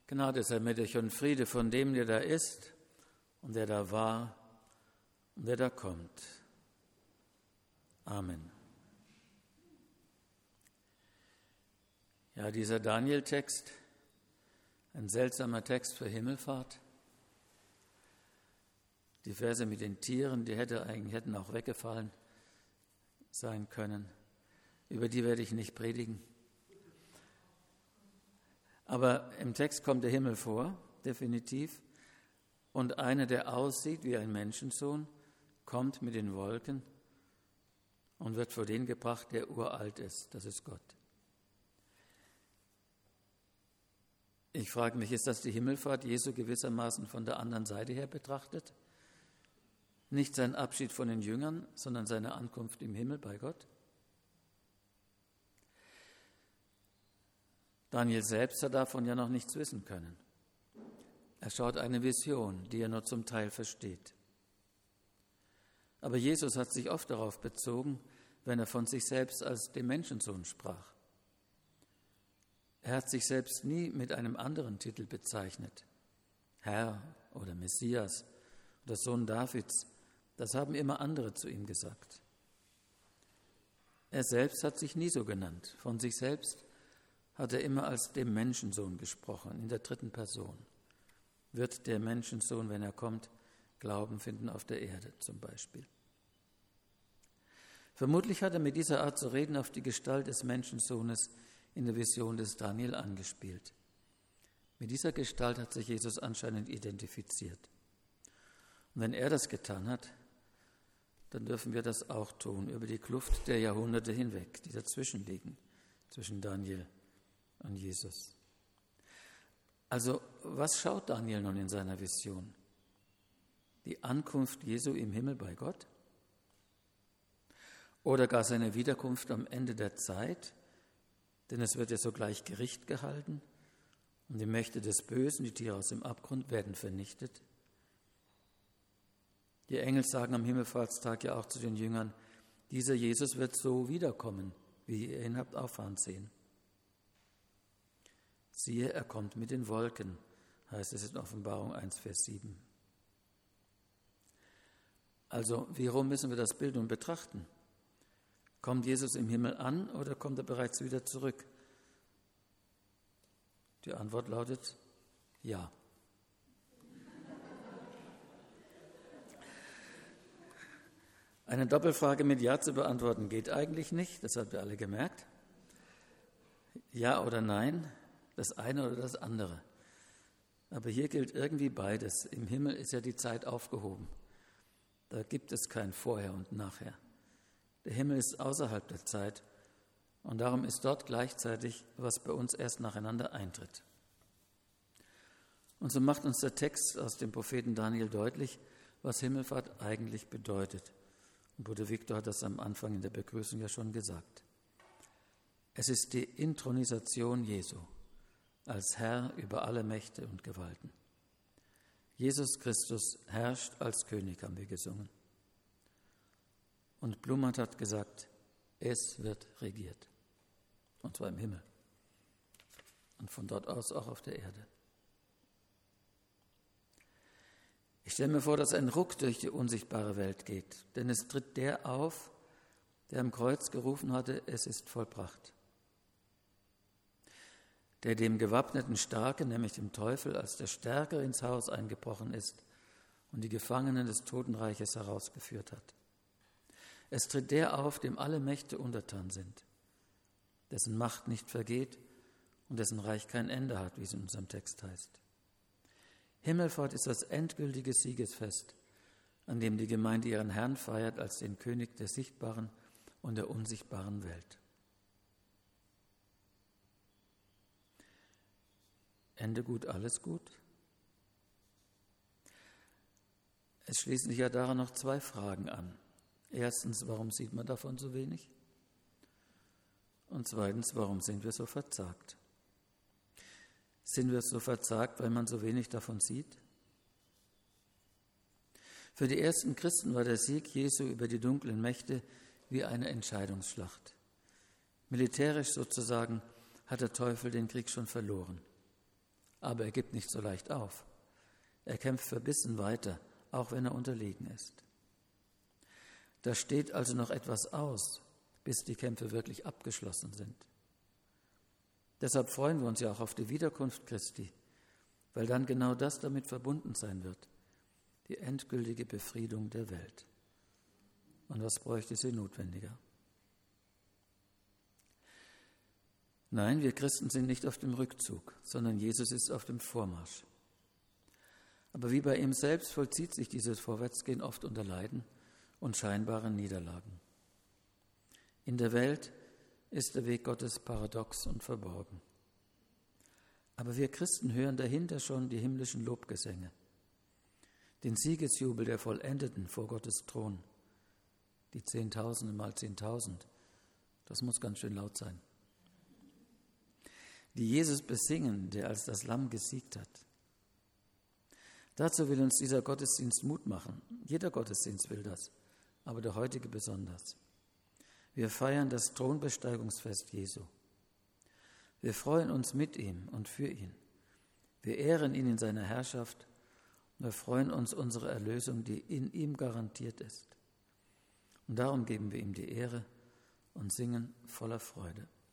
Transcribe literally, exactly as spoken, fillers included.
Gnade sei mit euch und Friede von dem, der da ist und der da war und der da kommt. Amen. Ja, dieser Daniel-Text, ein seltsamer Text für Himmelfahrt. Die Verse mit den Tieren, die hätte eigentlich, hätten auch weggefallen sein können. Über die werde ich nicht predigen. Aber im Text kommt der Himmel vor, definitiv. Und einer, der aussieht wie ein Menschensohn, kommt mit den Wolken und wird vor den gebracht, der uralt ist. Das ist Gott. Ich frage mich, ist das die Himmelfahrt Jesu gewissermaßen von der anderen Seite her betrachtet? Nicht sein Abschied von den Jüngern, sondern seine Ankunft im Himmel bei Gott? Daniel selbst hat davon ja noch nichts wissen können. Er schaut eine Vision, die er nur zum Teil versteht. Aber Jesus hat sich oft darauf bezogen, wenn er von sich selbst als dem Menschensohn sprach. Er hat sich selbst nie mit einem anderen Titel bezeichnet. Herr oder Messias oder Sohn Davids, das haben immer andere zu ihm gesagt. Er selbst hat sich nie so genannt. Von sich selbst hat er immer als dem Menschensohn gesprochen, in der dritten Person. Wird der Menschensohn, wenn er kommt, Glauben finden auf der Erde zum Beispiel. Vermutlich hat er mit dieser Art zu reden auf die Gestalt des Menschensohnes in der Vision des Daniel angespielt. Mit dieser Gestalt hat sich Jesus anscheinend identifiziert. Und wenn er das getan hat, dann dürfen wir das auch tun, über die Kluft der Jahrhunderte hinweg, die dazwischen liegen, zwischen Daniel und Jesus. Also, was schaut Daniel nun in seiner Vision? Die Ankunft Jesu im Himmel bei Gott? Oder gar seine Wiederkunft am Ende der Zeit? Denn es wird ja sogleich Gericht gehalten und die Mächte des Bösen, die Tiere aus dem Abgrund, werden vernichtet. Die Engel sagen am Himmelfahrtstag ja auch zu den Jüngern, dieser Jesus wird so wiederkommen, wie ihr ihn habt auffahren sehen. Siehe, er kommt mit den Wolken, heißt es in Offenbarung eins, Vers sieben. Also, wie rum müssen wir das Bild nun betrachten? Kommt Jesus im Himmel an oder kommt er bereits wieder zurück? Die Antwort lautet ja. Eine Doppelfrage mit Ja zu beantworten geht eigentlich nicht, das habt ihr alle gemerkt. Ja oder nein, das eine oder das andere. Aber hier gilt irgendwie beides. Im Himmel ist ja die Zeit aufgehoben. Da gibt es kein Vorher und Nachher. Der Himmel ist außerhalb der Zeit und darum ist dort gleichzeitig, was bei uns erst nacheinander eintritt. Und so macht uns der Text aus dem Propheten Daniel deutlich, was Himmelfahrt eigentlich bedeutet. Und Bruder Viktor hat das am Anfang in der Begrüßung ja schon gesagt. Es ist die Inthronisation Jesu als Herr über alle Mächte und Gewalten. Jesus Christus herrscht als König, haben wir gesungen. Und Blumert hat gesagt, es wird regiert. Und zwar im Himmel. Und von dort aus auch auf der Erde. Ich stelle mir vor, dass ein Ruck durch die unsichtbare Welt geht. Denn es tritt der auf, der am Kreuz gerufen hatte, es ist vollbracht. Der dem gewappneten Starken, nämlich dem Teufel, als der Stärkere ins Haus eingebrochen ist und die Gefangenen des Totenreiches herausgeführt hat. Es tritt der auf, dem alle Mächte untertan sind, dessen Macht nicht vergeht und dessen Reich kein Ende hat, wie es in unserem Text heißt. Himmelfahrt ist das endgültige Siegesfest, an dem die Gemeinde ihren Herrn feiert als den König der sichtbaren und der unsichtbaren Welt. Ende gut, alles gut? Es schließen sich ja daran noch zwei Fragen an. Erstens, warum sieht man davon so wenig? Und zweitens, warum sind wir so verzagt? Sind wir so verzagt, weil man so wenig davon sieht? Für die ersten Christen war der Sieg Jesu über die dunklen Mächte wie eine Entscheidungsschlacht. Militärisch sozusagen hat der Teufel den Krieg schon verloren. Aber er gibt nicht so leicht auf. Er kämpft verbissen weiter, auch wenn er unterlegen ist. Da steht also noch etwas aus, bis die Kämpfe wirklich abgeschlossen sind. Deshalb freuen wir uns ja auch auf die Wiederkunft Christi, weil dann genau das damit verbunden sein wird, die endgültige Befriedung der Welt. Und was bräuchte sie notwendiger? Nein, wir Christen sind nicht auf dem Rückzug, sondern Jesus ist auf dem Vormarsch. Aber wie bei ihm selbst vollzieht sich dieses Vorwärtsgehen oft unter Leiden und scheinbaren Niederlagen. In der Welt ist der Weg Gottes paradox und verborgen. Aber wir Christen hören dahinter schon die himmlischen Lobgesänge, den Siegesjubel der Vollendeten vor Gottes Thron, die Zehntausende mal Zehntausend, das muss ganz schön laut sein, die Jesus besingen, der als das Lamm gesiegt hat. Dazu will uns dieser Gottesdienst Mut machen. Jeder Gottesdienst will das, aber der heutige besonders. Wir feiern das Thronbesteigungsfest Jesu. Wir freuen uns mit ihm und für ihn. Wir ehren ihn in seiner Herrschaft und wir freuen uns unserer Erlösung, die in ihm garantiert ist. Und darum geben wir ihm die Ehre und singen voller Freude.